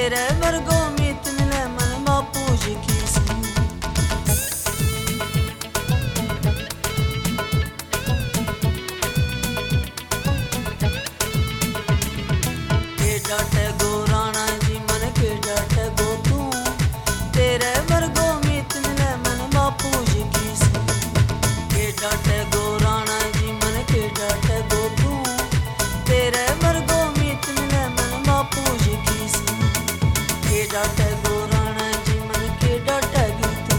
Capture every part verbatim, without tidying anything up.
तेरे वर्गो मीत मिले मन बापू जी की संग। के डाटे गो राणा जी मन के डाटे गो तू, तेरे वर्गो मीत मिले मन बापू जी की संग। के डाटे गो राणा जी मन के डाटे गो तू, तेरे वर्गो मीत मिले मन बापू जी की संग। के डाटे गो राणा जी मन के डाटे गो तू।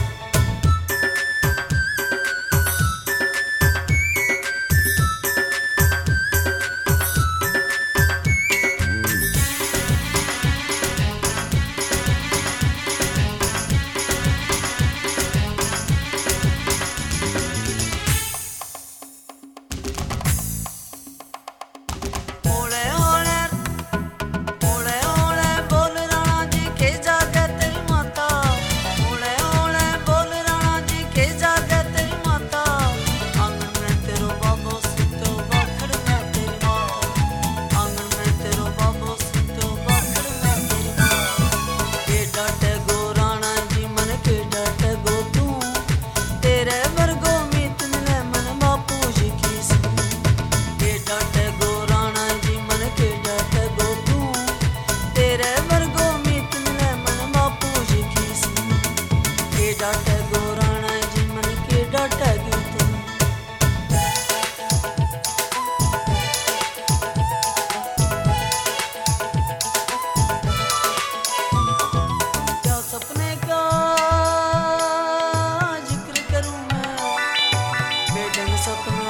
ओले ओले ओले ओले बोल राणा जी के जागे तेरी माता। ओले ओले बोल राणा जी के जागे तेरी माता। आंगन में तेरो बाबो सुतो बाखड़ में तेरी माता। आंगन में तेरो बाबो सुतो बाखड़ में तेरी माता। के डाटे गो राणा जी मन के डाटे गो तू, तेरे वर्गो मीत मिले मन बापू जी की संग। के डाटे गो राणा जी मन के डाटे गो तू, तेरे वर्गो मीत मिले मन बापू जी की संग। के डाटे गो राणा जी मन के डाटे गो तू। क्या सपने का जिक्र करूं मैं, बेढंग सपना।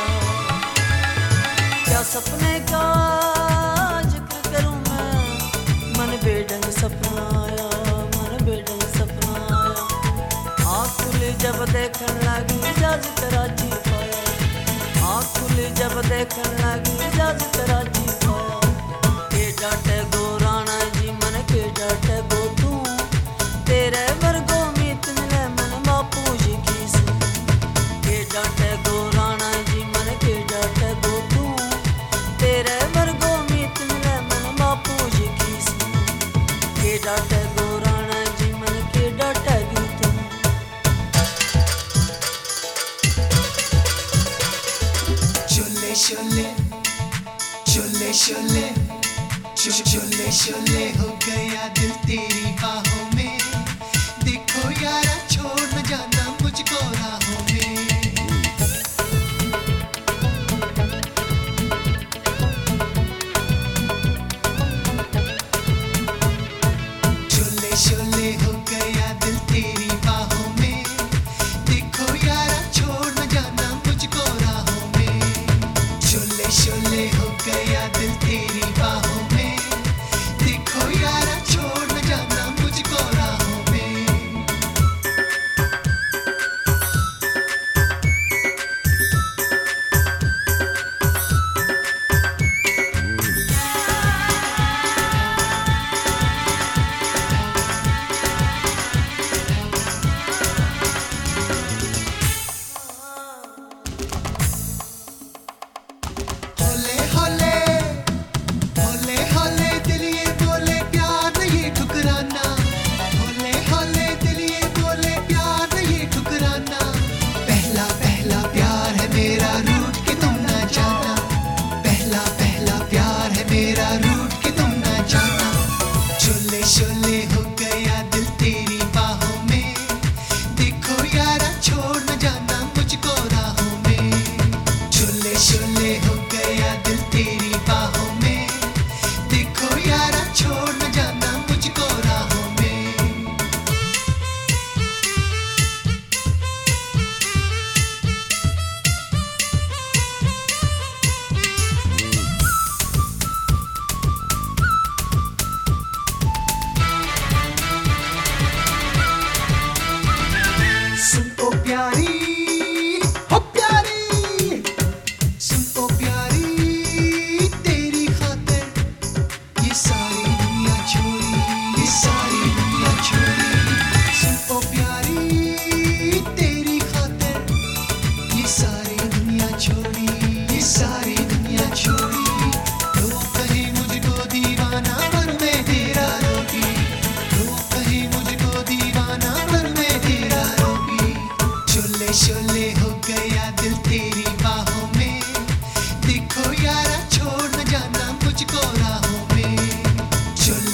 क्या सपने का जिक्र करूं मैं, मन बेढंग सपना आया, मन बेढंग सपना आया। आँख खुली जब देखने लगी इजाजत राजी पाया। आँख खुली जब देखने लगी इजाजत राजी पाया। के डाटे गो राणा जी मन के डाटे गो तू, तेरे वर्गो मीत मिले मन बापू जी की संग। के डाटे गो राणा जी मन के डाटे गो तू, तेरे वर्गो मीत मिले मन बापू जी की संग। के डाटे गो राणा जी मन के डाटे गो तू। शोले शोले शोले शोले शो- शोले शोले हो गया दिल तेरी बाहों में। देखो यारा छोड़ न जाना मुझको राहों में। शोले शोले हो गया दिल तेरी बाहों में। देखो यारा छोड़ न जाना मुझको राहों में। शोले शोले हो गया दिल तेरी बाहों में। देखो यारा छोड़ न जाना मुझको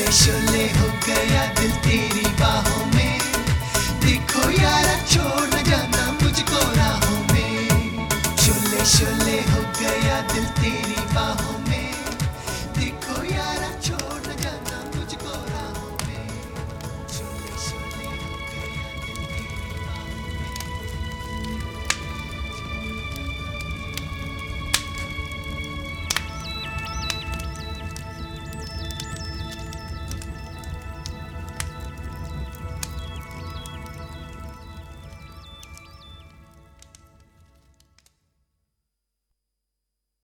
शोले शोले हो गया दिल तेरी